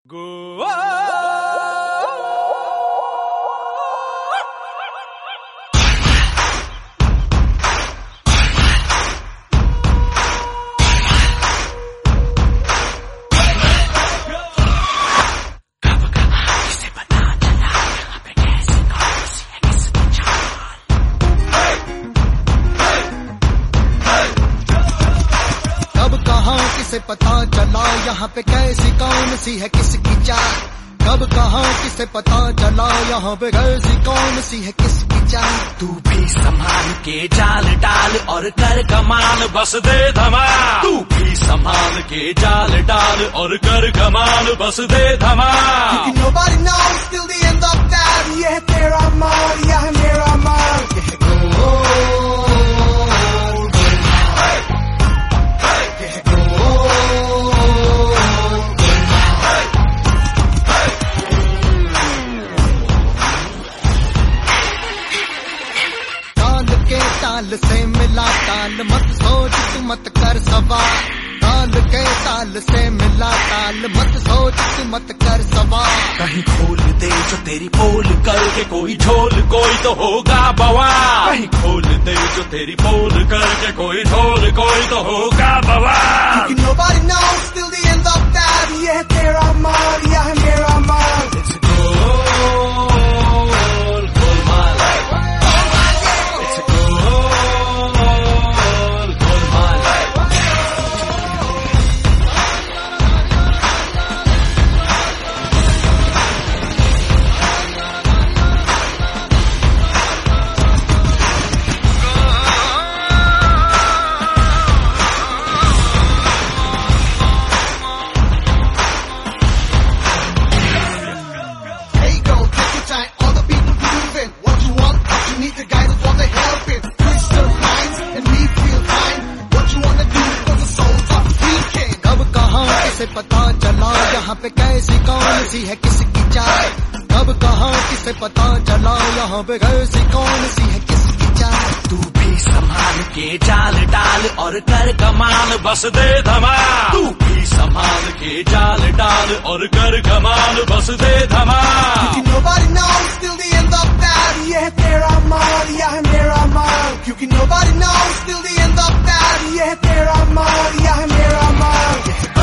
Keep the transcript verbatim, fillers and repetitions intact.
गोवा किसे पता चला यहाँ पे कैसी कौन सी है किसकी चाल। कब कहाँ किसे पता चला यहाँ पे कैसी कौन सी है किसकी चाल। तू भी संभाल के जाल डाल और कर कमाल बस दे धमाल। तू भी संभाल के जाल डाल और कर कमाल बस दे धमाल। Nobody knows till the end of that। ये है तेरा माल, यह है मेरा माल। ये है गोल ताल से मिला ताल, मत सोच तू मत कर सवाल। ताल के ताल से मिला ताल, मत सोच तू मत कर सवाल। कहीं खोल दे जो तेरी पोल करके कोई झोल कोई तो होगा बवाल। कहीं खोल दे जो तेरी पोल करके कोई झोल कोई तो होगा बवाल। Nobody knows till the end of that। ये है तेरा माल, यह है मेरा माल। It's goal, Golmaal. It's goal, Golmaal. किसे पता चला यहाँ पे कैसी कौन सी है किसकी चाल। कब कहाँ किसे पता चला यहाँ पे कैसी कौन सी है किसकी चाल। तू भी संभाल के जाल डाल और कर कमाल बस दे धमाल। तू भी संभाल के जाल डाल और कर कमाल बस दे धमाल। Nobody knows till the end of that। ये है तेरा माल, यह है मेरा माल। क्योंकि nobody knows till the end of that। ये है तेरा माल, यह है मेरा माल।